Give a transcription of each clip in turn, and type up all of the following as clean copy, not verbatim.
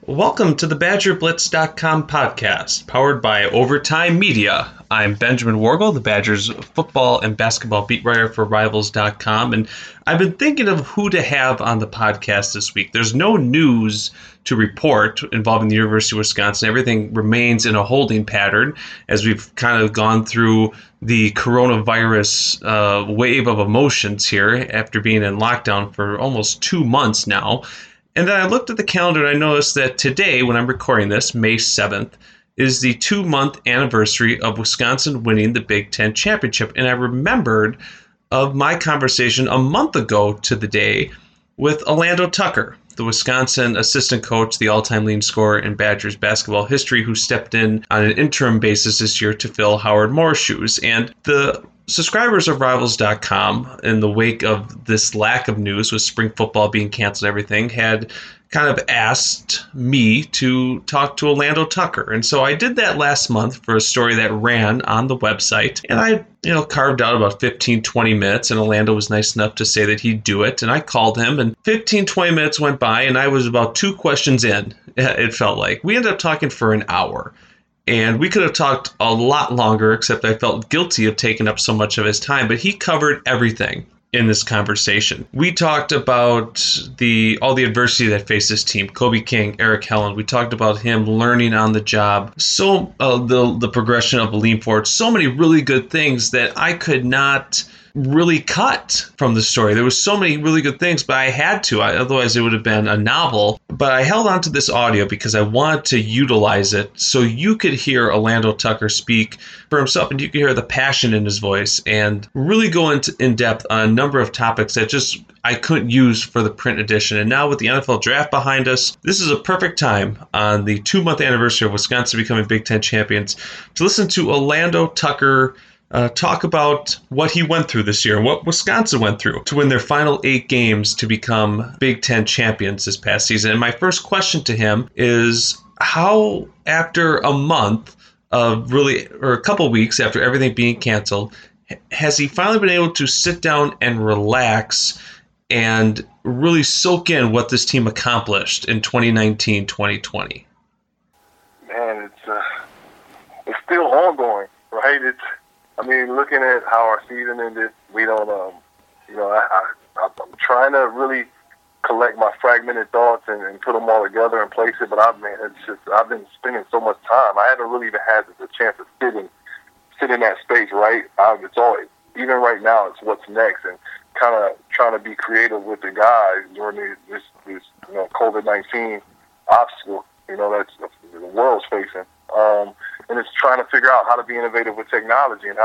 Welcome to the BadgerBlitz.com podcast, powered by Overtime Media. I'm Benjamin Wargle, the Badgers football and basketball beat writer for Rivals.com, and I've been thinking of who to have on the podcast this week. There's no news to report involving the University of Wisconsin. Everything remains in a holding pattern as we've kind of gone through the coronavirus wave of emotions here after being in lockdown for almost 2 months now. And then I looked at the calendar and I noticed that today, when I'm recording this, May 7th, is the 2-month anniversary of Wisconsin winning the Big Ten championship. And I remembered of my conversation a month ago to the day with Orlando Tucker, the Wisconsin assistant coach, the all-time leading scorer in Badgers basketball history, who stepped in on an interim basis this year to fill Howard Moore's shoes. And the subscribers of Rivals.com, in the wake of this lack of news with spring football being canceled and everything, had kind of asked me to talk to Orlando Tucker. And so I did that last month for a story that ran on the website. And I, carved out about 15, 20 minutes, and Orlando was nice enough to say that he'd do it. And I called him, and 15, 20 minutes went by, and I was about 2 questions in, it felt like. We ended up talking for an hour. And we could have talked a lot longer, except I felt guilty of taking up so much of his time. But he covered everything in this conversation. We talked about all the adversity that faced his team, Kobe King, Eric Helen. We talked about him learning on the job, so the progression of lean forward, so many really good things that I could not really cut from the story. There was so many really good things, but I had to. Otherwise, it would have been a novel. But I held on to this audio because I wanted to utilize it so you could hear Orlando Tucker speak for himself, and you could hear the passion in his voice and really go in depth on a number of topics that just I couldn't use for the print edition. And now with the NFL draft behind us, this is a perfect time on the 2-month anniversary of Wisconsin becoming Big Ten champions to listen to Orlando Tucker talk about what he went through this year and what Wisconsin went through to win their final 8 games to become Big Ten champions this past season. And my first question to him is how, after a month of or a couple weeks after everything being canceled, has he finally been able to sit down and relax and really soak in what this team accomplished in 2019, 2020? Man, it's still ongoing, right? Looking at how our season ended, we don't, I'm trying to really collect my fragmented thoughts and put them all together and place it. But I've been spending so much time. I haven't really even had the chance to sit in that space, right? It's all, even right now, it's what's next, and kind of trying to be creative with the guys during this COVID-19 obstacle, that's the world's facing. And it's trying to figure out how to be innovative with technology and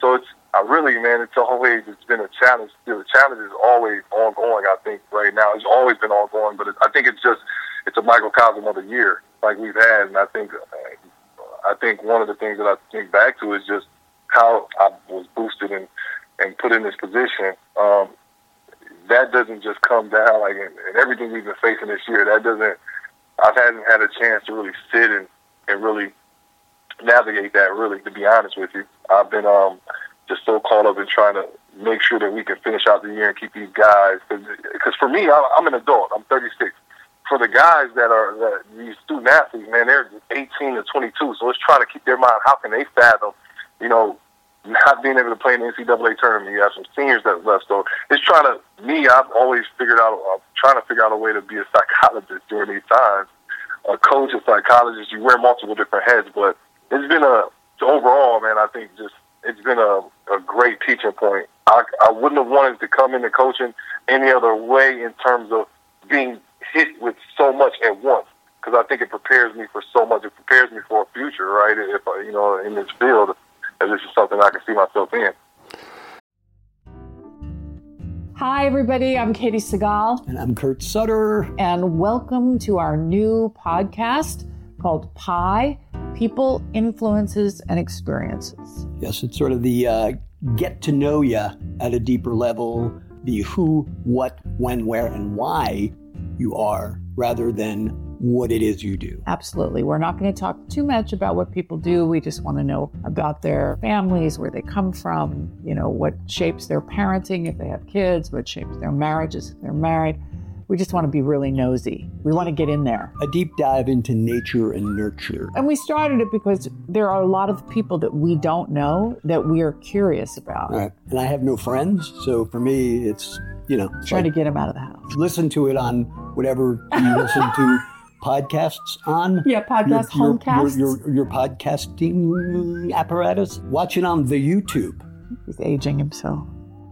it's been a challenge. The challenge is always ongoing, I think, right now. It's always been ongoing, but I think it's a microcosm of the year like we've had. And I think one of the things that I think back to is just how I was boosted and put in this position. That doesn't just come down, and everything we've been facing this year, I haven't had a chance to really sit and really navigate that, really, to be honest with you. I've been just so caught up in trying to make sure that we can finish out the year and keep these guys. Because for me, I'm an adult. I'm 36. For the guys that these student athletes, man, they're 18 to 22. So it's trying to keep their mind. How can they fathom, not being able to play in the NCAA tournament? You have some seniors that left. So it's I've always I'm trying to figure out a way to be a psychologist during these times. A coach, a psychologist, you wear multiple different heads, but it's been overall, man, I think it's been a great teaching point. I wouldn't have wanted to come into coaching any other way in terms of being hit with so much at once, because I think it prepares me for so much. It prepares me for a future, right? If in this field, if this is something I can see myself in. Hi, everybody. I'm Katie Segal. And I'm Kurt Sutter. And welcome to our new podcast called PIE, People, Influences, and Experiences. Yes, it's sort of the get to know you at a deeper level, the who, what, when, where, and why you are, rather than what it is you do. Absolutely. We're not going to talk too much about what people do. We just want to know about their families, where they come from, what shapes their parenting if they have kids, what shapes their marriages if they're married. We just want to be really nosy. We want to get in there. A deep dive into nature and nurture. And we started it because there are a lot of people that we don't know that we are curious about. Right. And I have no friends, so for me, it's, Trying to get them out of the house. Listen to it on whatever you listen to podcasts on. Yeah, homecasts. Your podcasting apparatus. Watch it on the YouTube. He's aging himself.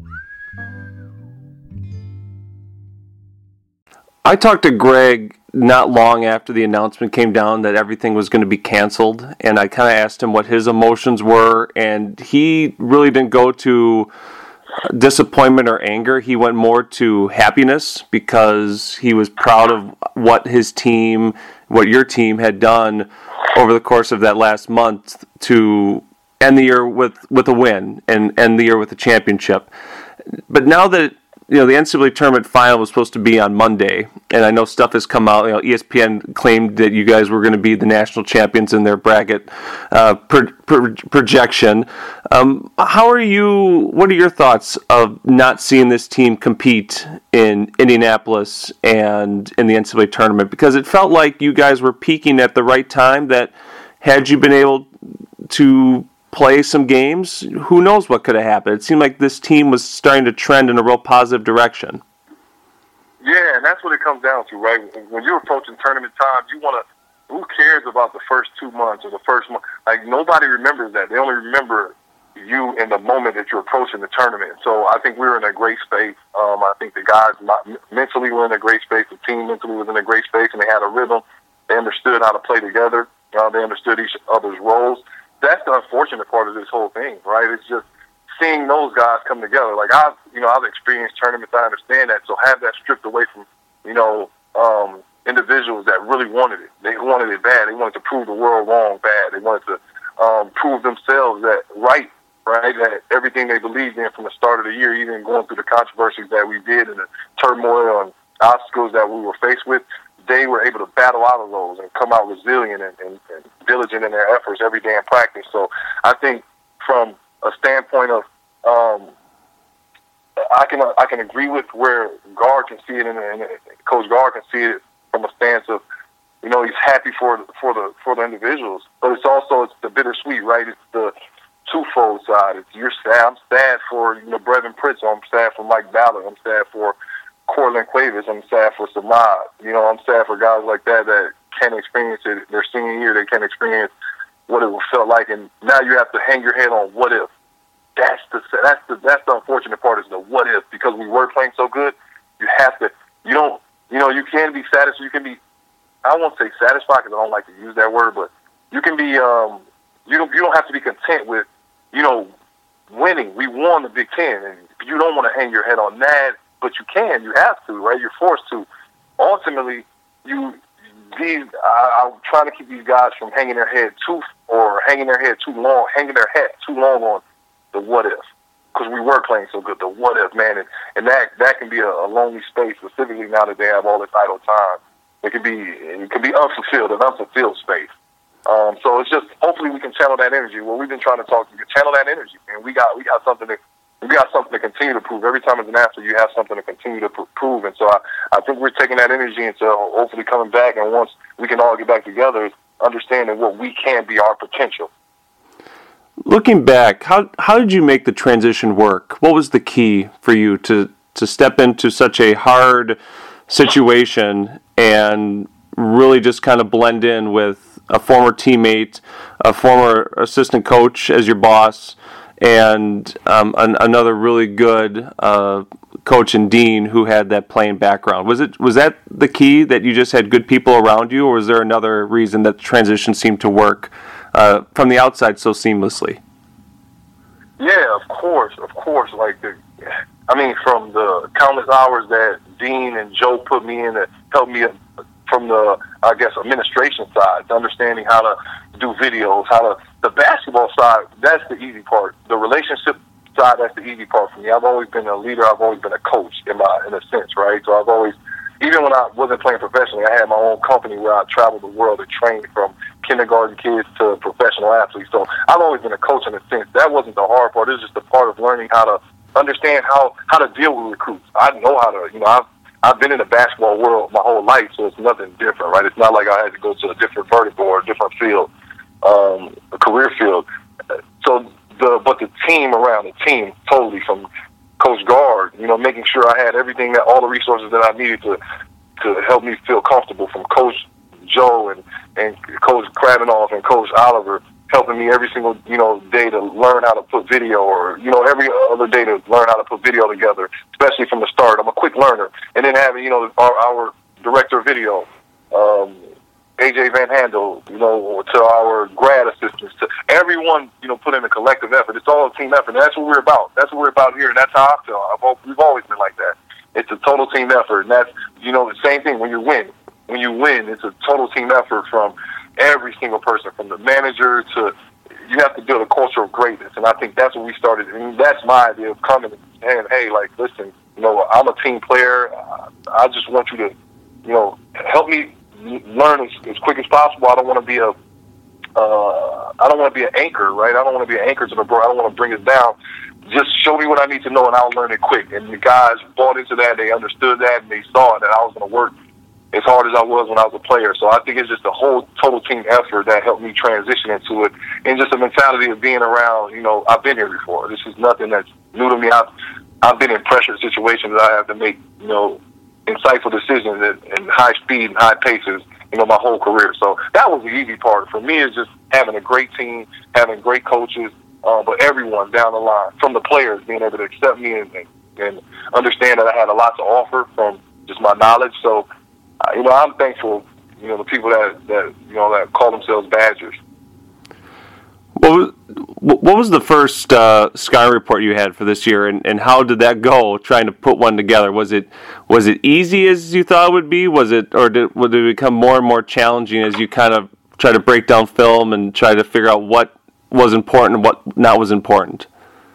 I talked to Greg not long after the announcement came down that everything was going to be canceled, and I kind of asked him what his emotions were, and he really didn't go to disappointment or anger. He went more to happiness because he was proud of what your team had done over the course of that last month to end the year with a win and end the year with a championship. But now that the NCAA tournament final was supposed to be on Monday, and I know stuff has come out. ESPN claimed that you guys were going to be the national champions in their bracket projection. What are your thoughts of not seeing this team compete in Indianapolis and in the NCAA tournament? Because it felt like you guys were peaking at the right time, that had you been able to play some games, who knows what could have happened. It seemed like this team was starting to trend in a real positive direction. Yeah, and that's what it comes down to, right? When you're approaching tournament time, who cares about the first 2 months or the first month? Like, nobody remembers that. They only remember you in the moment that you're approaching the tournament. So I think we were in a great space. I think the guys mentally were in a great space. The team mentally was in a great space, and they had a rhythm. They understood how to play together. They understood each other's roles. That's the unfortunate part of this whole thing, right? It's just seeing those guys come together. Like, I've experienced tournaments. I understand that. So have that stripped away from, individuals that really wanted it. They wanted it bad. They wanted to prove the world wrong bad. They wanted to prove themselves right? That everything they believed in from the start of the year, even going through the controversies that we did and the turmoil and obstacles that we were faced with, they were able to battle out of those and come out resilient and diligent in their efforts every day in practice. So I think from a standpoint of, I can agree with where Gard can see it, and Coach Gard can see it from a stance of, he's happy for the individuals, but it's the bittersweet, right? It's the twofold side. You're sad. I'm sad for Brevin Pritz. I'm sad for Mike Ballard. I'm sad for Cortland Cuevas. I'm sad for Samad. I'm sad for guys like that can't experience it their senior year. They can't experience what it felt like, and now you have to hang your head on what if. That's the unfortunate part, is the what if, because we were playing so good. You have to. You can be satisfied. You can be. I won't say satisfied because I don't like to use that word, but you can be. You don't have to be content with winning. We won the Big Ten, and you don't want to hang your head on that. But you can, you have to, right? You're forced to. Ultimately, I'm trying to keep these guys from hanging their head too long on the what if, because we were playing so good. The what if, man, and that can be a lonely space, specifically now that they have all this idle time. It can be unfulfilled space. So it's just, hopefully we can channel that energy. Well, we've been trying to channel that energy, and we got something to continue to prove. Every time as an athlete, you have something to continue to prove. And so I think we're taking that energy into hopefully coming back. And once we can all get back together, understanding what we can be, our potential. Looking back, how did you make the transition work? What was the key for you to step into such a hard situation and really just kind of blend in with a former teammate, a former assistant coach as your boss, and another really good coach and dean who had that playing background? Was that the key, that you just had good people around you, or was there another reason that the transition seemed to work from the outside so seamlessly? Yeah, of course. From the countless hours that Dean and Joe put me in to help me from the, administration side, to understanding how to do videos, the basketball side, that's the easy part. The relationship side, that's the easy part for me. I've always been a leader. I've always been a coach in a sense, right? So I've always, even when I wasn't playing professionally, I had my own company where I traveled the world and trained from kindergarten kids to professional athletes. So I've always been a coach in a sense. That wasn't the hard part. It was just the part of learning how to understand how to deal with recruits. I know how to, I've been in the basketball world my whole life, so it's nothing different, right? It's not like I had to go to a different vertical or a different field, a career field. So but the team around the team, totally, from Coach Gard, making sure I had everything, all the resources that I needed to help me feel comfortable, from Coach Joe and Coach Krabinoff and Coach Oliver, helping me every single, day to learn how to put video, or, every other day to learn how to put video together, especially from the start. I'm a quick learner. And then having, our director of video, AJ Van Handel, to our grad assistants, to everyone, put in a collective effort. It's all a team effort. And that's what we're about. That's what we're about here. And that's how I feel. We've always been like that. It's a total team effort. And that's, the same thing when you win. When you win, it's a total team effort from every single person, from the manager to, you have to build a culture of greatness. And I think that's what we started. And that's my idea of coming and saying, hey, listen, I'm a team player. I just want you to, help me learn as quick as possible. I don't want to be an anchor, right? I don't want to be an anchor to the board. I don't want to bring it down. Just show me what I need to know, and I'll learn it quick. And the guys bought into that. They understood that, and they saw that I was going to work as hard as I was when I was a player. So I think it's just a whole total team effort that helped me transition into it, and just a mentality of being around, I've been here before. This is nothing that's new to me. I've been in pressure situations that I have to make, insightful decisions at high speed and high paces, my whole career. So that was the easy part. For me, is just having a great team, having great coaches, but everyone down the line, from the players being able to accept me and understand that I had a lot to offer from just my knowledge. So, I'm thankful, the people that call themselves Badgers. What was the first scouting report you had for this year, and how did that go, trying to put one together? Was it easy as you thought it would be? Would it become more and more challenging as you kind of try to break down film and try to figure out what was important and what not was important?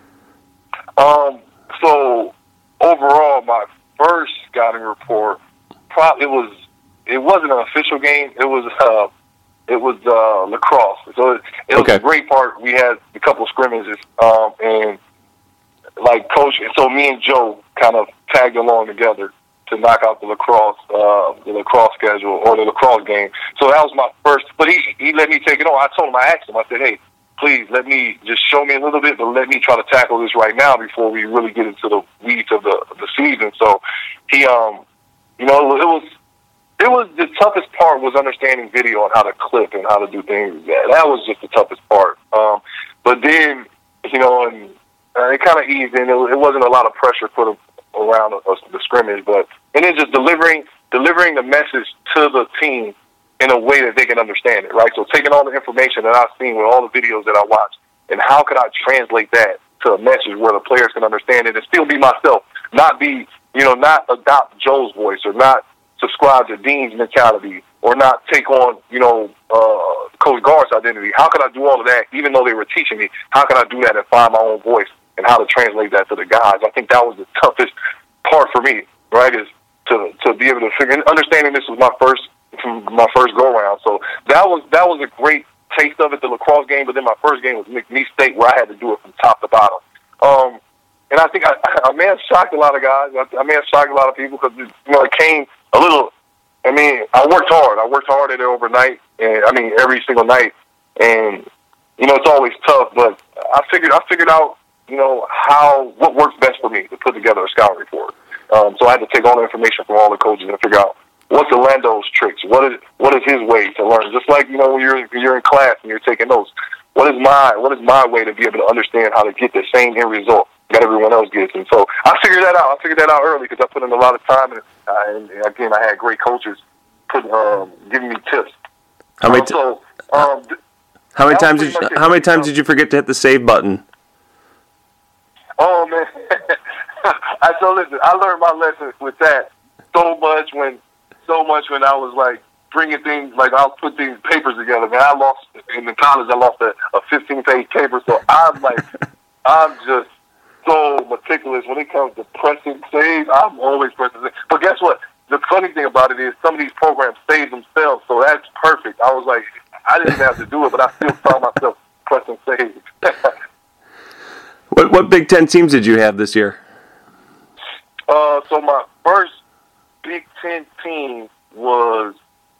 So overall, my first scouting report, it wasn't an official game. It was lacrosse. So it was a great part. We had a couple of scrimmages, and coach. So me and Joe kind of tagged along together to knock out the lacrosse schedule, or the lacrosse game. So that was my first. But he let me take it on. I asked him. I said, hey, please let me just show me a little bit, but let me try to tackle this right now before we really get into the weeds of the season. So he, it was the toughest part was understanding video and how to clip and how to do things. That was just the toughest part. But then, and it kind of eased in. It wasn't a lot of pressure put around the scrimmage, and then just delivering the message to the team in a way that they can understand it, right? So taking all the information that I've seen with all the videos that I watched, and how could I translate that to a message where the players can understand it and still be myself, not be, not adopt Joe's voice, or not subscribe to Dean's mentality, or not take on, Coach Gard's identity. How could I do all of that, even though they were teaching me? How can I do that and find my own voice, and how to translate that to the guys? I think that was the toughest part for me, right, is to be able to understanding this was my first go around. So that was a great taste of it, the lacrosse game. But then my first game was McNeese State, where I had to do it from top to bottom. And I think I may have shocked a lot of guys. I may have shocked a lot of people, because it came a little. I worked hard. I worked hard at it overnight, and every single night. And it's always tough, but I figured out what works best for me to put together a scouting report. So I had to take all the information from all the coaches and figure out what's Orlando's tricks, what is his way to learn. Just like when you're in class and you're taking notes, what is my way to be able to understand how to get the same end result that everyone else gets. And so I figured that out. I figured that out early, because I put in a lot of time, and again, I had great coaches giving me tips. How many times did you forget to hit the save button? Oh man! Listen, I learned my lesson with that so much when I was bringing things, I'll put these papers together. Man, I lost in the college. I lost a 15-page paper, so I'm just so meticulous when it comes to pressing saves. I'm always pressing saves. But guess what? The funny thing about it is some of these programs save themselves, so that's perfect. I was like, I didn't even have to do it, but I still found myself pressing saves. What Big Ten teams did you have this year? So my first Big Ten team was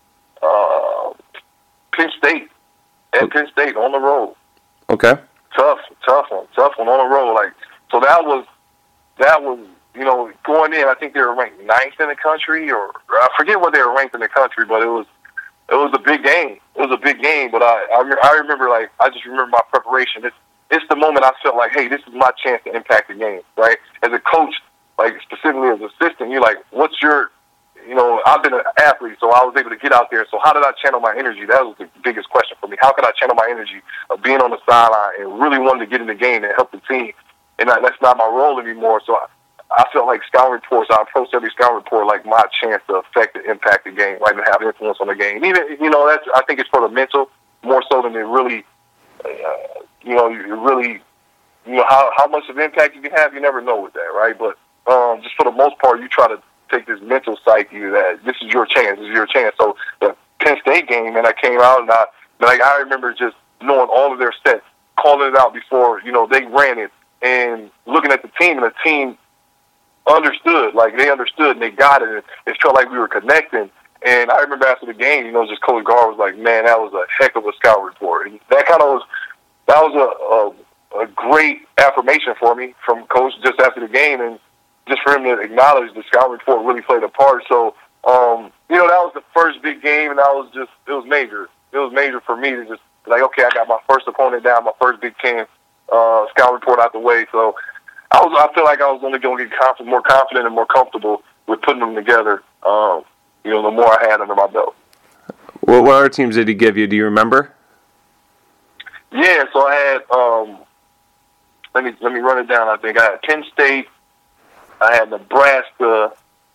Penn State. At Penn State on the road. Okay. Tough one on the road. Like, so that was, you know, going in. I think they were ranked 9th in the country, or I forget what they were ranked in the country, but it was a big game. It was a big game. But I remember, like, I just remember my preparation. It's the moment I felt like, hey, this is my chance to impact the game, right? As a coach, like specifically as an assistant, you're like, what's your, you know, I've been an athlete, so I was able to get out there. So how did I channel my energy? That was the biggest question for me. How could I channel my energy of being on the sideline and really wanting to get in the game and help the team? And that's not my role anymore. So I felt like scouting reports, I approached every scouting report like my chance to affect and impact the game, right, and have influence on the game. Even, you know, I think it's for the mental more so than it really, you know, how much of impact you can have, you never know with that, right? But just for the most part, you try to take this mental psyche that this is your chance, So the Penn State game, and I came out, and I remember just knowing all of their sets, calling it out before, you know, they ran it, and looking at the team, and the team understood, like they understood, and they got it, and it felt like we were connecting. And I remember after the game, you know, just Coach Gar was like, man, that was a heck of a scout report. And that was a great affirmation for me from Coach just after the game, and just for him to acknowledge the scout report really played a part. So, you know, that was the first big game, and it was major. It was major for me to just be like, okay, I got my first opponent down, my first Big Ten scout report out the way. So I feel like I was only going to get more confident and more comfortable with putting them together, you know, the more I had under my belt. What other teams did he give you? Do you remember? Yeah, so I had, let me run it down. I think I had Penn State, I had Nebraska,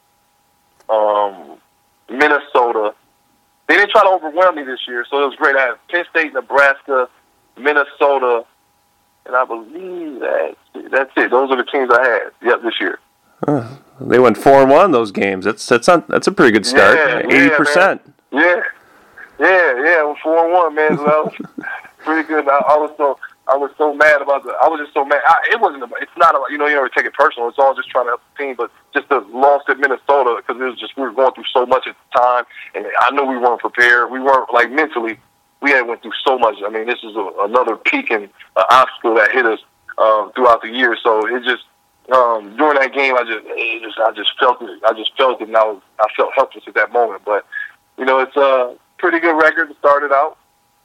Minnesota. They didn't try to overwhelm me this year, so it was great. I had Penn State, Nebraska, Minnesota, and I believe that's it. Those are the teams I had. Yep, this year. They went 4-1 those games. That's a pretty good start. 80%. Yeah, 4-1, man. So that was pretty good. I was so mad about that. I was just so mad. It's not, you know, you never take it personal. It's all just trying to help the team. But just the loss at Minnesota, because we were going through so much at the time, and I knew we weren't prepared. We weren't, like, mentally, we had went through so much. I mean, this is another peak and obstacle that hit us throughout the year. So it just, during that game, I just felt it. And I felt helpless at that moment. But, you know, it's a pretty good record to start it out.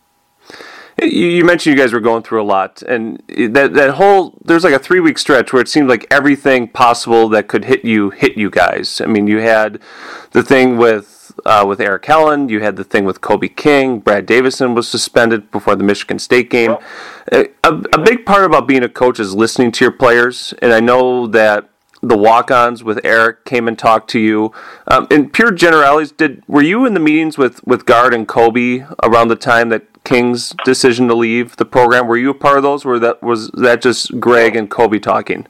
You mentioned you guys were going through a lot, and that whole, there's like a 3-week stretch where it seemed like everything possible that could hit you guys. I mean, you had the thing with Eric Helen, you had the thing with Kobe King, Brad Davison was suspended before the Michigan State game. A big part about being a coach is listening to your players, and I know that the walk-ons with Eric came and talked to you. In pure generalities, were you in the meetings with Gard and Kobe around the time that King's decision to leave the program? Were you a part of those, or was that just Greg and Kobe talking?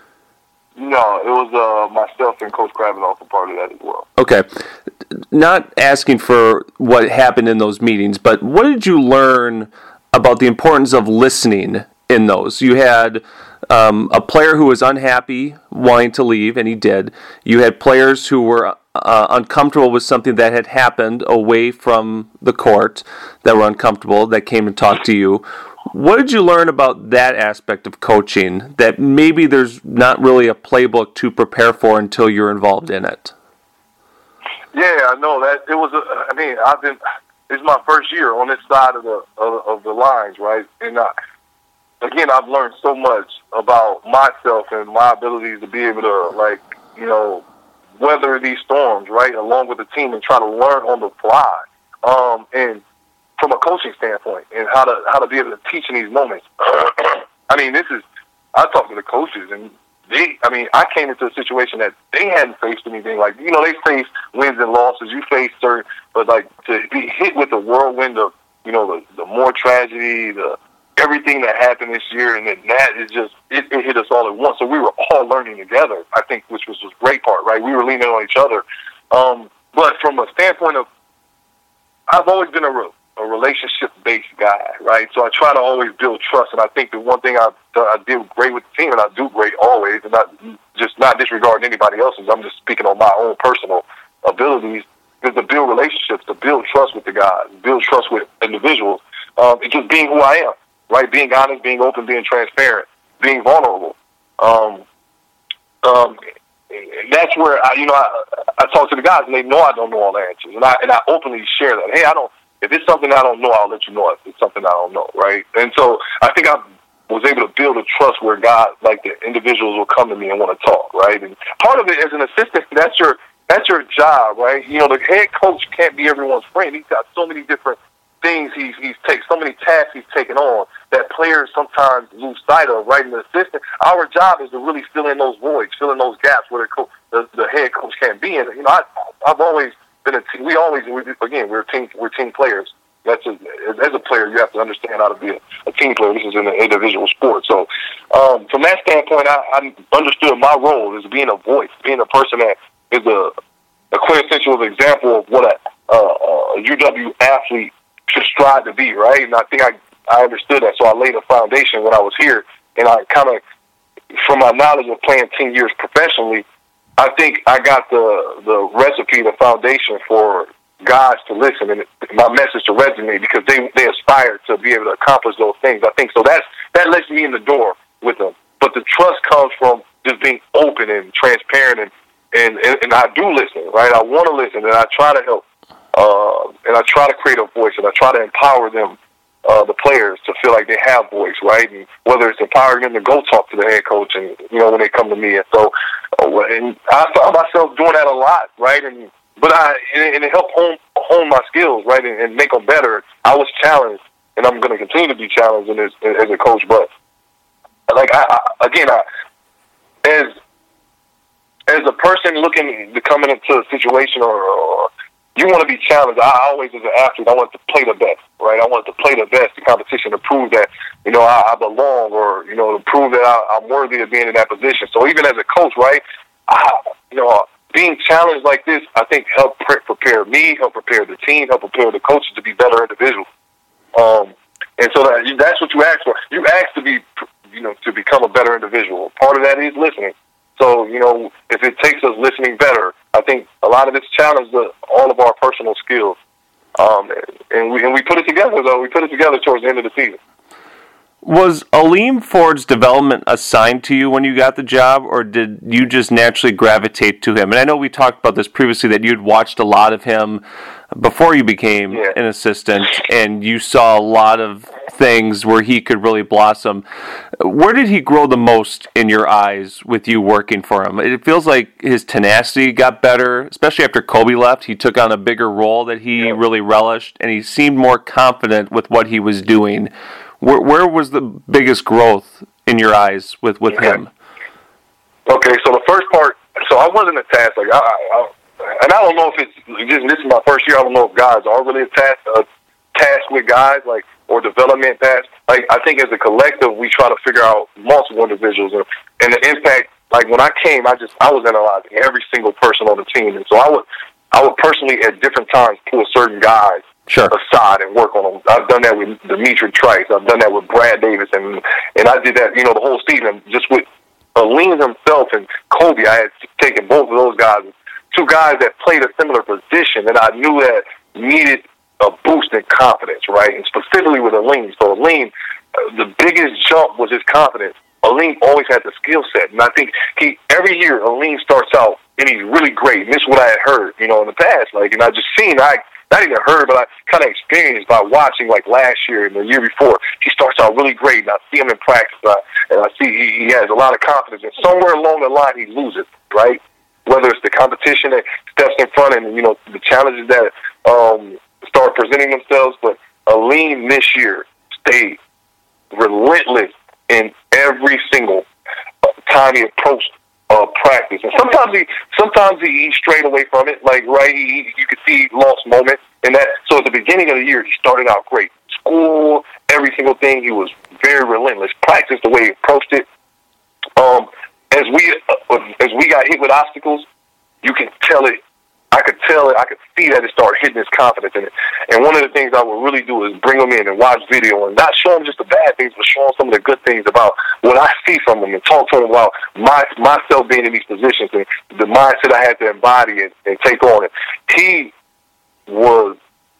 No, it was myself and Coach Kravinoff a part of that as well. Okay. Not asking for what happened in those meetings, but what did you learn about the importance of listening in those? You had a player who was unhappy, wanting to leave, and he did. You had players who were uncomfortable with something that had happened away from the court, that were uncomfortable, that came and talked to you. What did you learn about that aspect of coaching that maybe there's not really a playbook to prepare for until you're involved in it? Yeah, I know that it was. It's my first year on this side of the lines, right? And again, I've learned so much about myself and my abilities to be able to, like, you know, weather these storms, right, along with the team, and try to learn on the fly. And from a coaching standpoint, and how to be able to teach in these moments. I mean, I talked to the coaches, and I came into a situation that they hadn't faced anything like, you know, they faced wins and losses. You face certain, but like to be hit with the whirlwind of, you know, the more tragedy, everything that happened this year, and then that is just, it hit us all at once. So we were all learning together, I think, which was the great part, right? We were leaning on each other. But from a standpoint of, I've always been a relationship-based guy, right? So I try to always build trust, and I think the one thing I did great with the team, and I do great always, and just not disregarding anybody else's. I'm just speaking on my own personal abilities. Is to build relationships, to build trust with the guys, build trust with individuals. It's just being who I am, right? Being honest, being open, being transparent, being vulnerable. That's where I talk to the guys, and they know I don't know all the answers, and I openly share that. Hey, if it's something I don't know, I'll let you know if it's something I don't know, right? And so I think I was able to build a trust where God, like the individuals will come to me and want to talk, right? And part of it as an assistant, that's your job, right? You know, the head coach can't be everyone's friend. He's got so many different things he's taken, so many tasks he's taken on that players sometimes lose sight of, right? And the assistant, our job is to really fill in those voids, fill in those gaps where the head coach can't be. And, you know, I've always been a team. We're team players. As a player, you have to understand how to be a team player. This is an individual sport. So from that standpoint, I understood my role as being a voice, being a person that is a quintessential example of what a UW athlete should strive to be, right? And I think I understood that. So I laid a foundation when I was here, and I kind of, from my knowledge of playing 10 years professionally, I think I got the recipe, the foundation for guys to listen, and my message to resonate, because they aspire to be able to accomplish those things. I think so. That lets me in the door with them. But the trust comes from just being open and transparent, and I do listen, right? I want to listen, and I try to help, and I try to create a voice, and I try to empower them, the players, to feel like they have voice, right? And whether it's empowering them to go talk to the head coach, and when they come to me, and so, and I found myself doing that a lot, right? And it helped hone my skills, right, and make them better. I was challenged, and I'm going to continue to be challenged as a coach. But like as a person looking to come into a situation, or you want to be challenged. I always, as an athlete, I wanted to play the best, right? I wanted to play the best in competition to prove that I belong, or to prove that I'm worthy of being in that position. So even as a coach, right, being challenged like this, I think helped prepare me, help prepare the team, help prepare the coaches to be better individuals. And so that's what you ask for. You ask to be, to become a better individual. Part of that is listening. So, if it takes us listening better, I think a lot of this challenged all of our personal skills. And we put it together, though. We put it together towards the end of the season. Was Aleem Ford's development assigned to you when you got the job, or did you just naturally gravitate to him? And I know we talked about this previously, that you'd watched a lot of him before you became an assistant, and you saw a lot of things where he could really blossom. Where did he grow the most in your eyes with you working for him? It feels like his tenacity got better, especially after Kobe left. He took on a bigger role that he really relished, and he seemed more confident with what he was doing. Where was the biggest growth in your eyes with him? Okay, so the first part, so I wasn't attached. Like and I don't know if this is my first year. I don't know if guys are really tasked with guys, like, or development tasks. Like, I think as a collective, we try to figure out multiple individuals and the impact. Like, when I came, I was analyzing every single person on the team, and so I would personally at different times pull certain guys aside and work on them. I've done that with Demetrius Trice. I've done that with Brad Davis, and I did that, the whole season. Just with Aleem himself and Kobe, I had taken both of those guys, two guys that played a similar position that I knew that needed a boost in confidence, right? And specifically with Aleem. So Aleem, the biggest jump was his confidence. Aleem always had the skill set, and I think every year Aleem starts out and he's really great. And this is what I had heard, in the past, and I just seen not even heard, but I kind of experienced by watching, like last year and the year before. He starts out really great, and I see him in practice, and I see he has a lot of confidence, and somewhere along the line he loses, right? Whether it's the competition that steps in front and, the challenges that start presenting themselves, but Aleem this year stayed relentless in every single time he approached practice. And sometimes he strayed away from it, like, right, you could see he lost moments in that. So at the beginning of the year, he started out great. School, every single thing, he was very relentless. Practice, the way he approached it. As we got hit with obstacles, you can tell it I could tell it, I could see that it started hitting his confidence in it. And one of the things I would really do is bring him in and watch video and not show him just the bad things, but show him some of the good things about what I see from him and talk to him about myself being in these positions and the mindset I had to embody and take on it. He was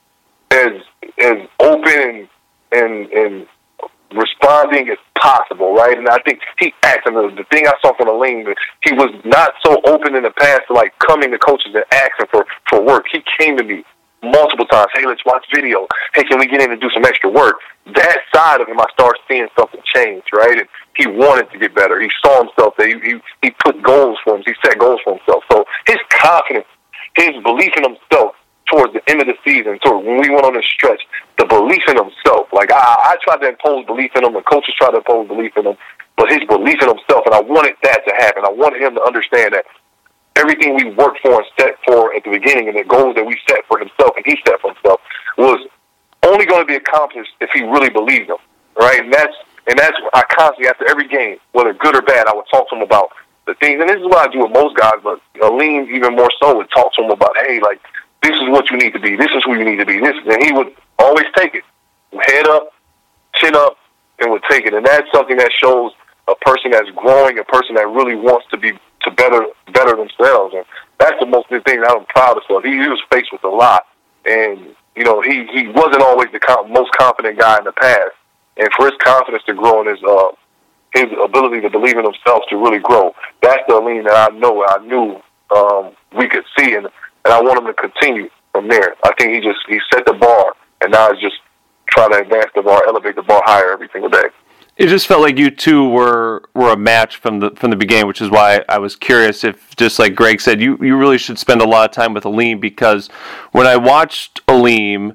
as open and responding as possible, right? And I think he acted. The thing I saw from Aleem, he was not so open in the past to like coming to coaches and asking for work. He came to me multiple times. Hey, let's watch video. Hey, can we get in and do some extra work? That side of him, I started seeing something change, right? And he wanted to get better. He saw himself that he put goals for him. He set goals for himself. So his confidence, his belief in himself towards the end of the season, toward when we went on this stretch, the belief in himself. Like, I tried to impose belief in him, the coaches tried to impose belief in him, but his belief in himself, and I wanted that to happen. I wanted him to understand that everything we worked for and set for at the beginning and the goals that we set for himself and he set for himself was only going to be accomplished if he really believed them, right? And that's I constantly, after every game, whether good or bad, I would talk to him about the things. And this is what I do with most guys, but Aleem even more so would talk to him about, hey, like, this is what you need to be. This is who you need to be. And he would always take it. Head up, chin up, and would take it. And that's something that shows a person that's growing, a person that really wants to be to better themselves. And that's the most thing that I'm proud of. He was faced with a lot. And, he wasn't always the most confident guy in the past. And for his confidence to grow and his ability to believe in himself to really grow, that's the Aleem that I knew we could see. And I want him to continue from there. I think he set the bar, and now it's just trying to advance the bar, elevate the bar higher every single day. It just felt like you two were a match from the beginning, which is why I was curious if, just like Greg said, you really should spend a lot of time with Aleem, because when I watched Aleem,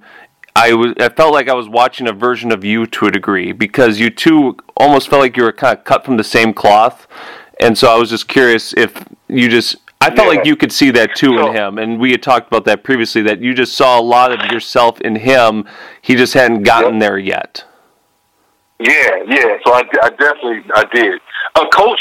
I felt like I was watching a version of you to a degree, because you two almost felt like you were kind of cut from the same cloth, and so I was just curious if you just... I felt like you could see that too in him, and we had talked about that previously, that you just saw a lot of yourself in him. He just hadn't gotten there yet. Yeah. So I definitely did. Coach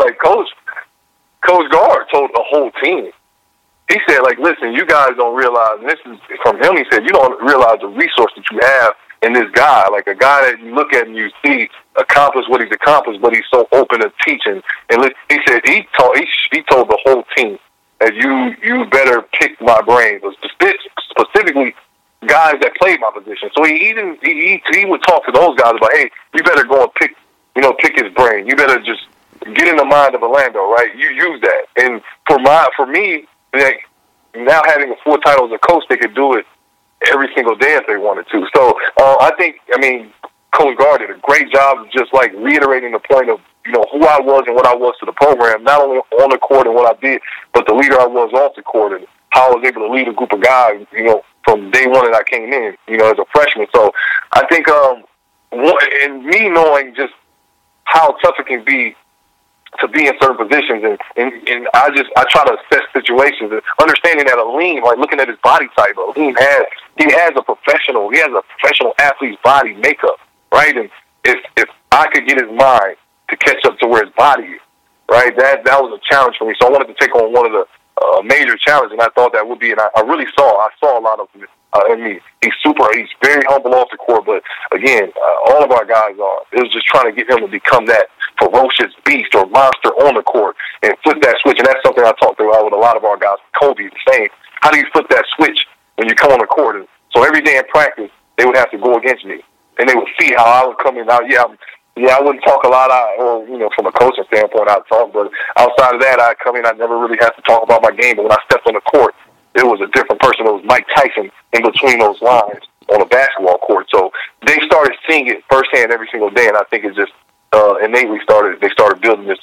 Gard told the whole team. He said, like, listen, you guys don't realize, and this is from him, he said, you don't realize the resource that you have in this guy, like a guy that you look at and you see accomplish what he's accomplished, but he's so open to teaching. And he said he told the whole team that you better pick my brain, specifically guys that played my position. So he would talk to those guys about, hey, you better go and pick his brain. You better just get in the mind of Orlando, right? You use that. And for me, like, now having a full title as a coach, they could do it every single day if they wanted to. So I think, Coach Gard did a great job of just like reiterating the point of, who I was and what I was to the program, not only on the court and what I did, but the leader I was off the court and how I was able to lead a group of guys, from day one that I came in, as a freshman. So I think, and me knowing just how tough it can be to be in certain positions, and I try to assess situations and understanding that Aleem, like looking at his body type, Aleem has a professional athlete's body makeup, right? And if I could get his mind to catch up to where his body is, right, that was a challenge for me. So I wanted to take on one of the major challenges, and I thought that would be, and I saw a lot of him in me. He's very humble off the court, but again, all of our guys are. It was just trying to get him to become that ferocious beast or monster on the court and flip that switch. And that's something I talked about with a lot of our guys. Kobe, the same. How do you flip that switch when you come on the court? And so every day in practice, they would have to go against me, and they would see how I would come in. I wouldn't talk a lot, from a coaching standpoint, I'd talk, but outside of that, I'd come in, I never really had to talk about my game, but when I stepped on the court, it was a different person. It was Mike Tyson in between those lines on a basketball court. So they started seeing it firsthand every single day, and I think it just innately started building this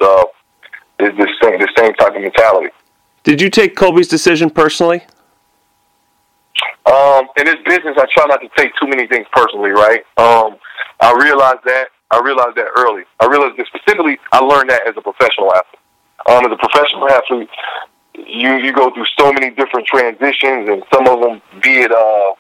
same type of mentality. Did you take Kobe's decision personally? In this business, I try not to take too many things personally, right? I realized that early. I realized that specifically, I learned that as a professional athlete. As a professional athlete, you go through so many different transitions, and some of them, be it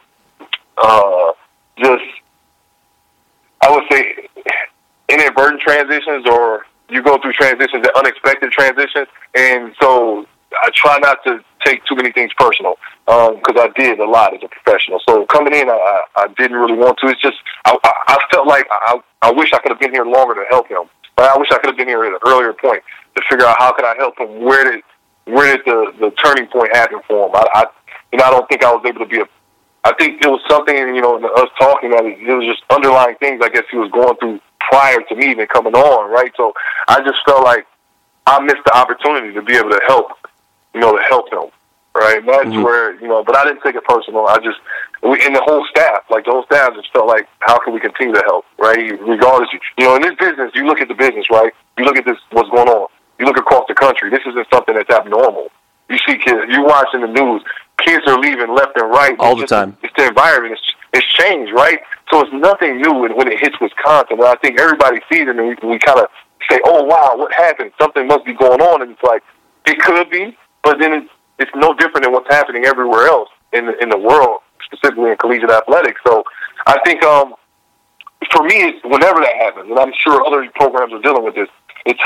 just, I would say, inadvertent transitions, or you go through transitions, that unexpected transitions, and so I try not to take too many things personal, because I did a lot as a professional. So coming in, I didn't really want to. It's just I felt like I wish I could have been here longer to help him. But I wish I could have been here at an earlier point to figure out how could I help him. Where did the turning point happen for him? I don't think I was able to be I think it was something, in us talking, that it was just underlying things I guess he was going through prior to me even coming on, right? So I just felt like I missed the opportunity to be able to help him, right? And that's where, but I didn't take it personal. And the whole staff just felt like, how can we continue to help, right? Regardless, in this business, you look at the business, right? You look at what's going on. You look across the country. This isn't something that's abnormal. You see kids, you're watching the news, kids are leaving left and right. All the time. It's the environment. It's changed, right? So it's nothing new when it hits Wisconsin. And I think everybody sees it, and we kind of say, oh, wow, what happened? Something must be going on. And it's like, it could be, but then it's no different than what's happening everywhere else in the world, specifically in collegiate athletics. So I think for me, it's whenever that happens, and I'm sure other programs are dealing with this, it's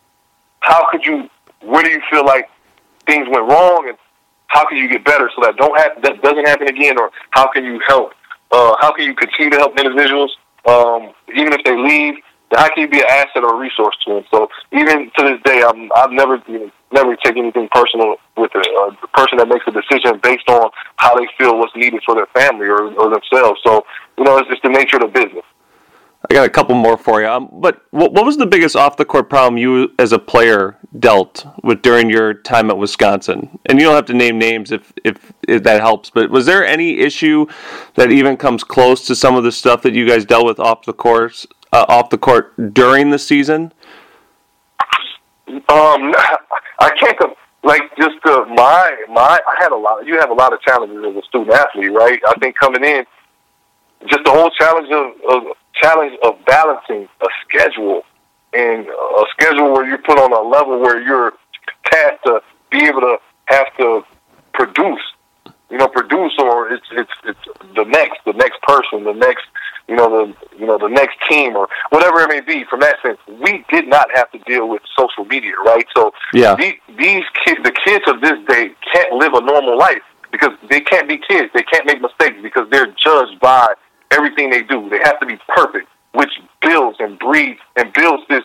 where do you feel like things went wrong, and how can you get better so that doesn't happen again, or how can you help? How can you continue to help individuals, even if they leave? How can you be an asset or a resource to them? So even to this day, I've never taken anything personal with the person that makes a decision based on how they feel what's needed for their family or themselves. So it's just the nature of the business. I got a couple more for you. But what was the biggest off-the-court problem you as a player dealt with during your time at Wisconsin? And you don't have to name names if that helps, but was there any issue that even comes close to some of the stuff that you guys dealt with off the court during the season? I can't you have a lot of challenges as a student athlete, right? I think coming in, just the whole challenge of balancing a schedule, and a schedule where you're put on a level where you're tasked to be able to have to produce, or it's the next person, the next, the next team, or whatever it may be. From that sense, we did not have to deal with social media, right? So yeah. These kids, the kids of this day, can't live a normal life because they can't be kids. They can't make mistakes because they're judged by everything they do. They have to be perfect, which builds and breeds and builds this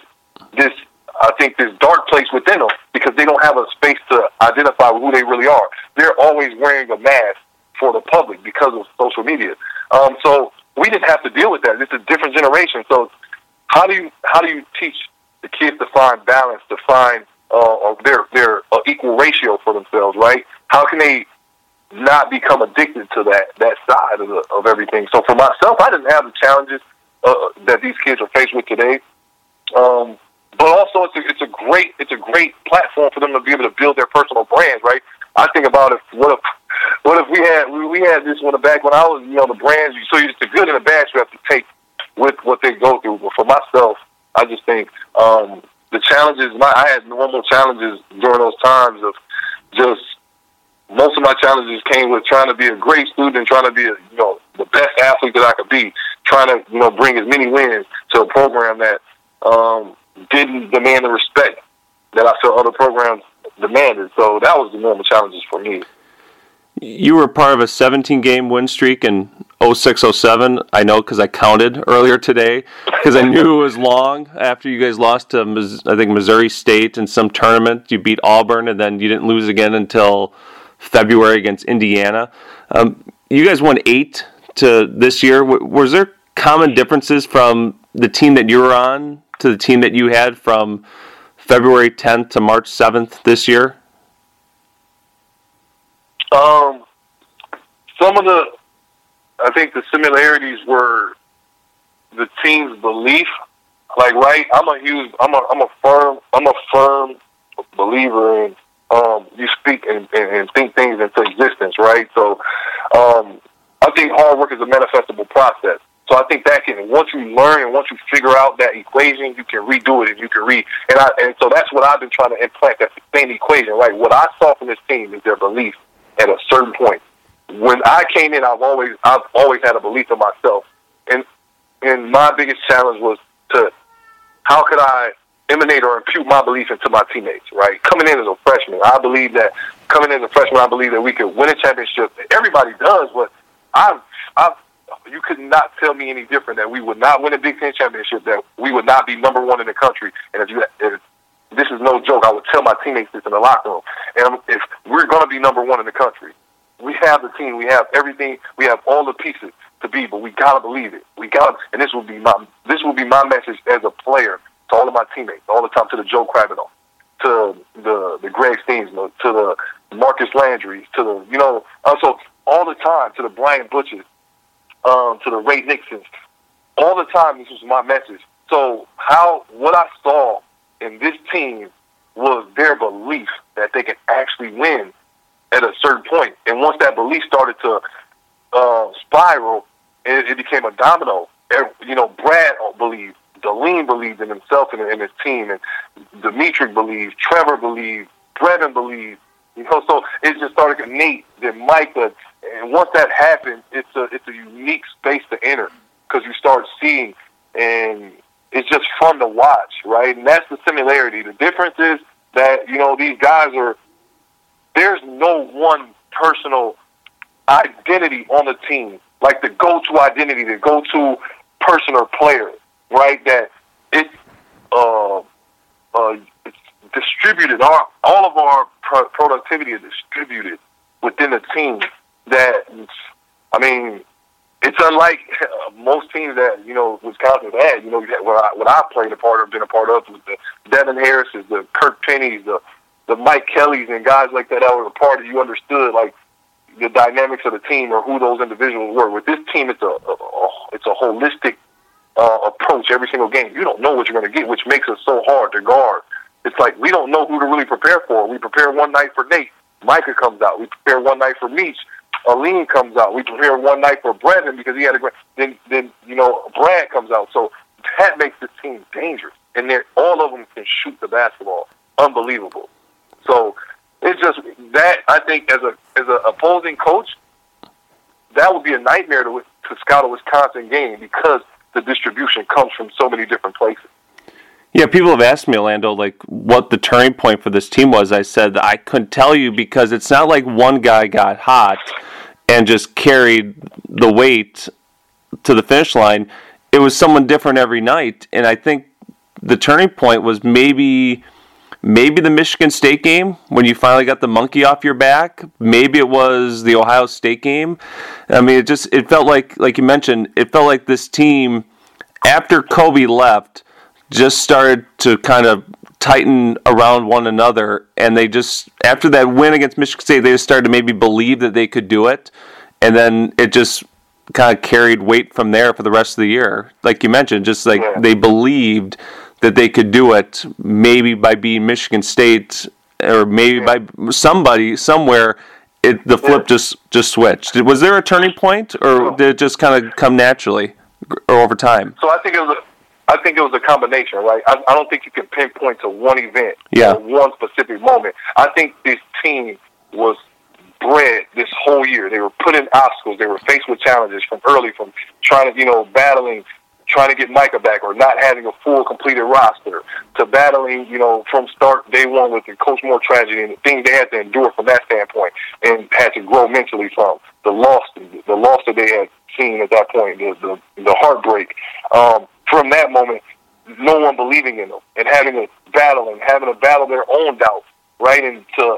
dark place within them because they don't have a space to identify who they really are. They're always wearing a mask for the public because of social media. So we didn't have to deal with that. It's a different generation. So how do you teach the kids to find balance, to find their equal ratio for themselves, right? How can they not become addicted to that side of everything? So for myself, I didn't have the challenges that these kids are faced with today. But also, it's a great platform for them to be able to build their personal brands, right? I think about what if we had this one back when I was, the brands. So it's the good and the bad you have to take with what they go through. But for myself, I just think the challenges. I had normal challenges during those times of just. Most of my challenges came with trying to be a great student, trying to be the best athlete that I could be, trying to bring as many wins to a program that didn't demand the respect that I felt other programs demanded. So that was the normal challenges for me. You were part of a 17-game win streak in 06-07. I know because I counted earlier today because I knew it was long. After you guys lost to, I think, Missouri State in some tournament, you beat Auburn, and then you didn't lose again until February against Indiana. You guys won 8 to this year. Was there common differences from the team that you were on to the team that you had from February 10th to March 7th this year? I think the similarities were the team's belief. Like, right, I'm a firm believer in you speak and think things into existence, right? So I think hard work is a manifestable process. So I think that once you learn and once you figure out that equation, you can redo it and you can and so that's what I've been trying to implant, that same equation, right? What I saw from this team is their belief at a certain point. When I came in, I've always had a belief in myself, and my biggest challenge was how could I emanate or impute my belief into my teammates, right? Coming in as a freshman, I believe that we could win a championship. Everybody does, but you could not tell me any different that we would not win a Big Ten championship, that we would not be number one in the country. And if this is no joke, I would tell my teammates this in the locker room. And if we're going to be number one in the country, we have the team, we have everything, we have all the pieces to be, but we got to believe it. And this will be my message as a player to all of my teammates, all the time, to the Joe Kravinoff, to the Greg Steensma, to the Marcus Landry's, to the, also all the time, to the Brian Butches, to the Ray Nixons. All the time, this was my message. So what I saw in this team was their belief that they can actually win at a certain point. And once that belief started to spiral, it became a domino. Brad believed, Deline believed in himself and in his team, and Dimitri believed, Trevor believed, Brevin believed. So it just started to Nate, then Micah. And once that happened, it's a unique space to enter because you start seeing, and it's just fun to watch, right? And that's the similarity. The difference is that, these guys there's no one personal identity on the team, like the go-to identity, the go-to person or player, right? That it's distributed. All of our productivity is distributed within the team. It's unlike most teams that, Wisconsin had. What I played a part of, been a part of, was the Devin Harris's, the Kirk Pennies, the Mike Kellys, and guys like that were a part of. You understood, like, the dynamics of the team or who those individuals were. With this team, it's a holistic approach every single game. You don't know what you're going to get, which makes it so hard to guard. It's like we don't know who to really prepare for. We prepare one night for Nate. Micah comes out. We prepare one night for Meach. Aline comes out. We prepare one night for Brevin because he had a great. Then Brad comes out. So that makes this team dangerous, and all of them can shoot the basketball. Unbelievable. So it's just that I think as a opposing coach, that would be a nightmare to scout a Wisconsin game because the distribution comes from so many different places. Yeah, people have asked me, Orlando, like what the turning point for this team was. I said I couldn't tell you because it's not like one guy got hot and just carried the weight to the finish line. It was someone different every night, and I think the turning point was maybe the Michigan State game when you finally got the monkey off your back. Maybe it was the Ohio State game. I mean, it felt like you mentioned, it felt like this team, after Kobe left, just started to kind of tighten around one another, and they just, after that win against Michigan State, they just started to maybe believe that they could do it, and then it just kind of carried weight from there for the rest of the year. Like you mentioned, just like they believed that they could do it, maybe by beating Michigan State, or maybe by somebody, somewhere, the flip just switched. Was there a turning point, or did it just kind of come naturally or over time? So I think it was a combination, right? I don't think you can pinpoint to one event or one specific moment. I think this team was bred this whole year. They were put in obstacles. They were faced with challenges from trying to, battling, trying to get Micah back or not having a full completed roster, to battling, from start day one with the Coach Moore tragedy and the things they had to endure from that standpoint and had to grow mentally from the loss that they had seen at that point, the heartbreak. From that moment, no one believing in them and having to battle their own doubts, right? And to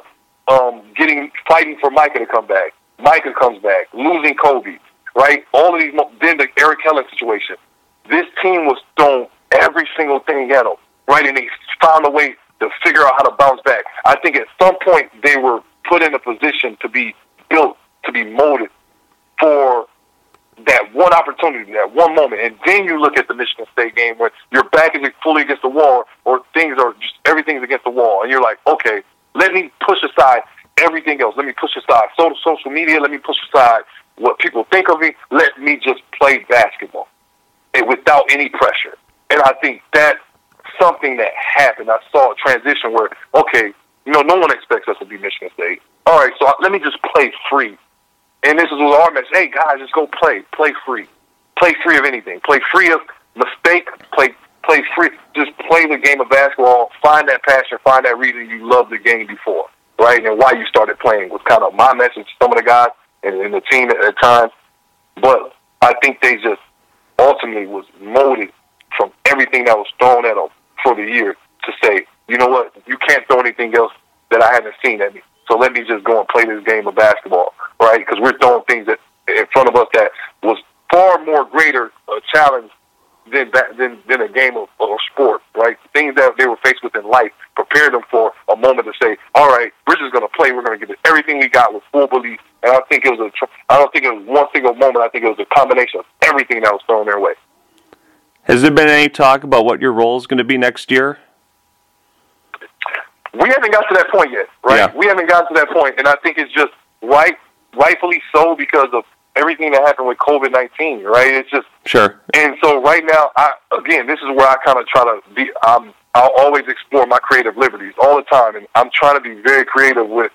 fighting for Micah to come back. Micah comes back, losing Kobe, right? All of these, then the Eric Helen situation. This team was thrown every single thing at them, right? And they found a way to figure out how to bounce back. I think at some point they were put in a position to be built, to be molded for that one opportunity, that one moment. And then you look at the Michigan State game where your back is fully against the wall, or everything's against the wall. And you're like, okay, let me push aside everything else. Let me push aside social media. Let me push aside what people think of me. Let me just play basketball and without any pressure. And I think that's something that happened. I saw a transition where, okay, no one expects us to be Michigan State. All right, so let me just play free. And this was our message. Hey, guys, just go play. Play free. Play free of anything. Play free of mistake. Play play free. Just play the game of basketball. Find that passion. Find that reason you loved the game before, right? And why you started playing was kind of my message to some of the guys and the team at times. But I think they just ultimately was molded from everything that was thrown at them for the year to say, you know what, you can't throw anything else that I haven't seen at me. So let me just go and play this game of basketball, right? Because we're throwing things that in front of us that was far more greater challenge than a game of sport, right? Things that they were faced with in life prepared them for a moment to say, all right, we're just going to play. We're going to give it everything we got with full belief. And I don't think it was one single moment. I think it was a combination of everything that was thrown their way. Has there been any talk about what your role is going to be next year? We haven't got to that point yet, right? Yeah. We haven't gotten to that point, and I think it's just rightfully so because of everything that happened with COVID-19, right? It's just sure. And so right now, this is where I kind of try to be. I'll always explore my creative liberties all the time, and I'm trying to be very creative with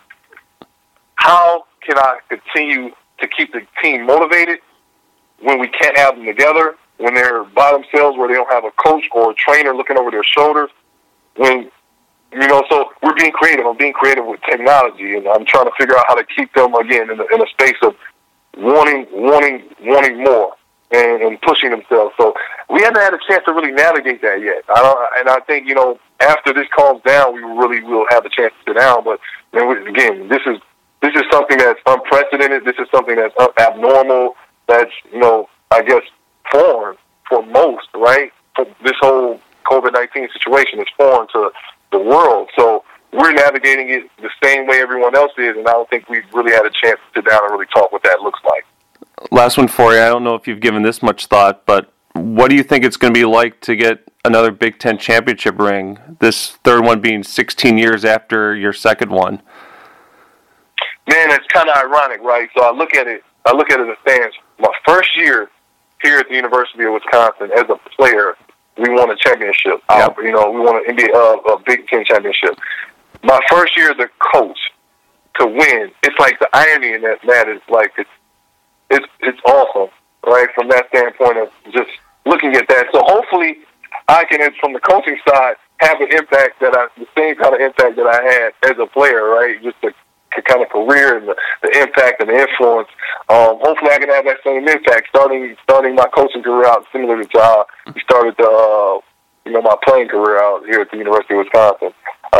how can I continue to keep the team motivated when we can't have them together, when they're by themselves, where they don't have a coach or a trainer looking over their shoulders, when. So we're being creative. I'm being creative with technology, and I'm trying to figure out how to keep them again in a space of wanting more and pushing themselves. So we haven't had a chance to really navigate that yet. I think after this calms down, we really will have a chance to sit down. But again, this is something that's unprecedented. This is something that's abnormal. That's I guess foreign for most, right? For this whole COVID-19 situation is foreign to the world. So we're navigating it the same way everyone else is, and I don't think we've really had a chance to sit down and really talk what that looks like. Last one for you. I don't know if you've given this much thought, but what do you think it's going to be like to get another Big Ten championship ring, this third one being 16 years after your second one? Man, it's kind of ironic, right? So I look at it as it stands. My first year here at the University of Wisconsin as a player, we won a championship. Yep. We won a Big Ten championship. My first year as a coach to win, it's like the irony in that is like it's awesome, right? From that standpoint of just looking at that. So hopefully I can, from the coaching side, have an impact the same kind of impact that I had as a player, right? Just the kind of career and the impact and the influence. Hopefully I can have that same impact starting my coaching career out similar to how we started my playing career out here at the University of Wisconsin.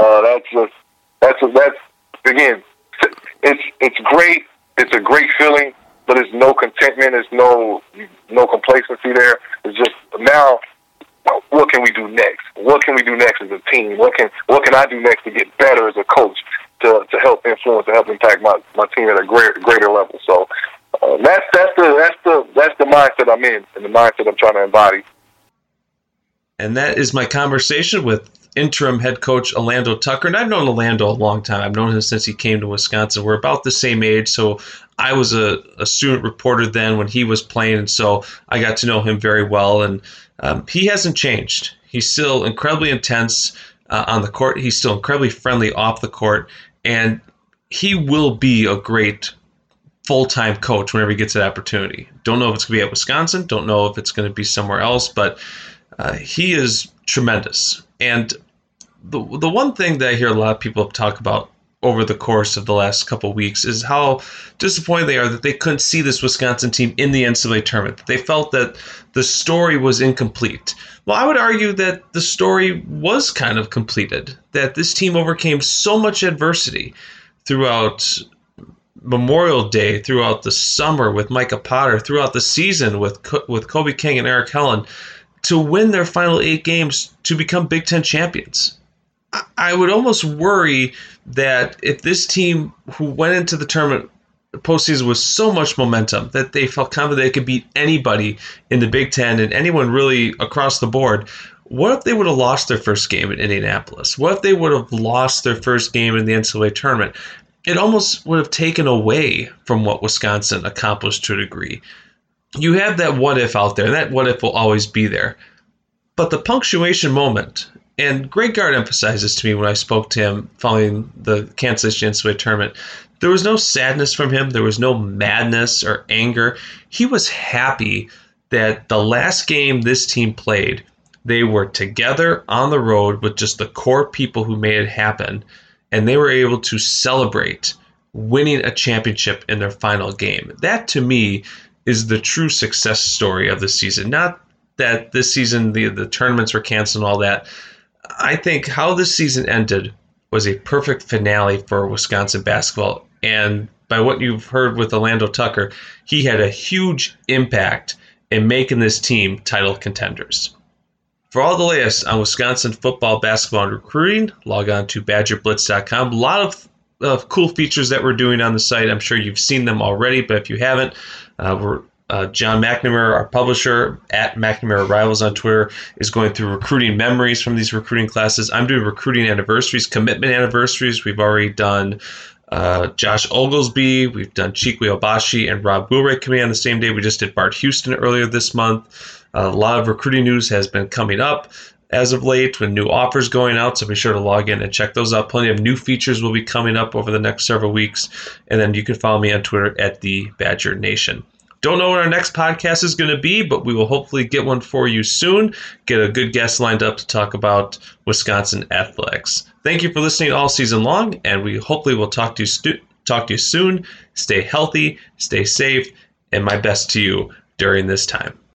That's again, it's great. It's a great feeling, but there's no contentment. There's no complacency there. It's just now, what can we do next? What can we do next as a team? What can I do next to get better as a coach to help influence and help impact my team at a greater level? So that's the mindset I'm in, and the mindset I'm trying to embody. And that is my conversation with interim head coach Orlando Tucker. And I've known Orlando a long time. I've known him since he came to Wisconsin. We're about the same age, so I was a student reporter then when he was playing, and so I got to know him very well. And he hasn't changed. He's still incredibly intense on the court. He's still incredibly friendly off the court, and he will be a great full-time coach whenever he gets that opportunity. Don't know if it's going to be at Wisconsin. Don't know if it's going to be somewhere else, but he is tremendous. And the one thing that I hear a lot of people talk about over the course of the last couple of weeks is how disappointed they are that they couldn't see this Wisconsin team in the NCAA tournament. They felt that the story was incomplete. Well, I would argue that the story was kind of completed, that this team overcame so much adversity throughout Memorial Day, throughout the summer with Micah Potter, throughout the season with Kobe King and Eric Helen, to win their final 8 games to become Big Ten champions. I would almost worry that if this team who went into the tournament postseason with so much momentum that they felt confident they could beat anybody in the Big Ten and anyone really across the board, what if they would have lost their first game in Indianapolis? What if they would have lost their first game in the NCAA tournament? It almost would have taken away from what Wisconsin accomplished to a degree. You have that what if out there, and that what if will always be there. But the punctuation moment, and Greg Gard emphasized this to me when I spoke to him following the cancellation NCAA tournament, there was no sadness from him. There was no madness or anger. He was happy that the last game this team played They were together on the road with just the core people who made it happen, and they were able to celebrate winning a championship in their final game. That, to me, is the true success story of the season. Not that this season the tournaments were canceled and all that. I think how this season ended was a perfect finale for Wisconsin basketball. And by what you've heard with Orlando Tucker, he had a huge impact in making this team title contenders. For all the latest on Wisconsin football, basketball, and recruiting, log on to BadgerBlitz.com. A lot of cool features that we're doing on the site. I'm sure you've seen them already, but if you haven't, John McNamara, our publisher, at McNamara Rivals on Twitter, is going through recruiting memories from these recruiting classes. I'm doing recruiting anniversaries, commitment anniversaries. We've already done Josh Oglesby, we've done Chikwe Obashi and Rob Wilray coming on the same day. We just did Bart Houston earlier this month. A lot of recruiting news has been coming up as of late with new offers going out, so be sure to log in and check those out. Plenty of new features will be coming up over the next several weeks, and then you can follow me on Twitter at the Badger Nation. Don't know when our next podcast is going to be, but we will hopefully get one for you soon. Get a good guest lined up to talk about Wisconsin athletics. Thank you for listening all season long, and we hopefully will talk to you soon. Stay healthy, stay safe, and my best to you during this time.